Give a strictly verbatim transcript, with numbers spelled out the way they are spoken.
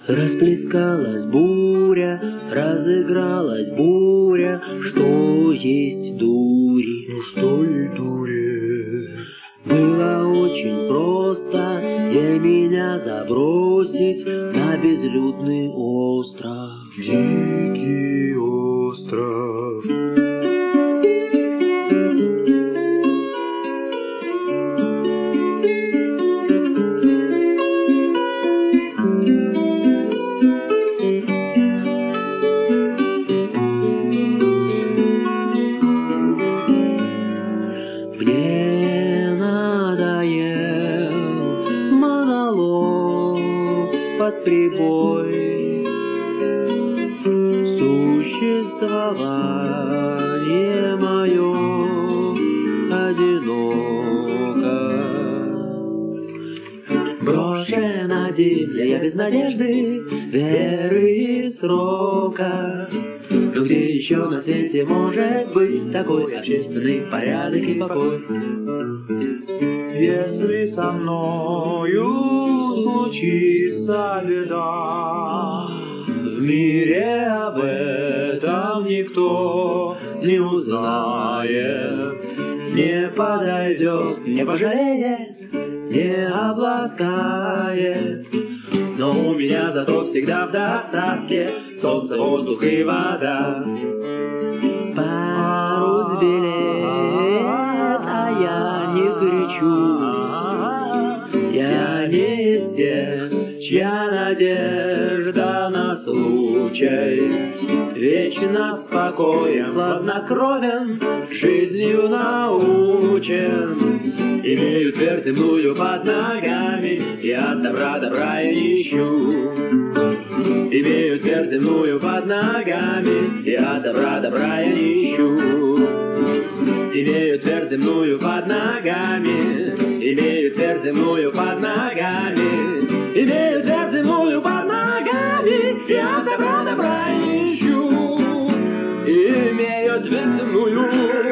Расплескалась буря, разыгралась буря, что есть дури. Ну что и дури? Было очень просто, где меня забросить на безлюдный остров. Дикий остров. Мне надоел монолог под прибой. Существование мое одиноко. Брошен один, я без надежды, веры и срока. Но где еще на свете может быть такой общественный порядок и покой? Если со мною случится беда, в мире об этом никто не узнает, не подойдет, не пожалеет, не обласкает. Но у меня зато всегда в достатке солнце, воздух и вода. Парус белеет, а я не кричу. Я не из тех, чья надежда на случай. Вечно спокоен, хладнокровен, жизнью научен. Имею твердь земную под ногами, и от добра добра я не ищу. Имею твердь земную под ногами, и от добра добра я не ищу. Имею твердь земную под ногами, имею твердь земную под ногами, имею твердь земную под ногами, и от добра добра я не ищу. Имею твердь земную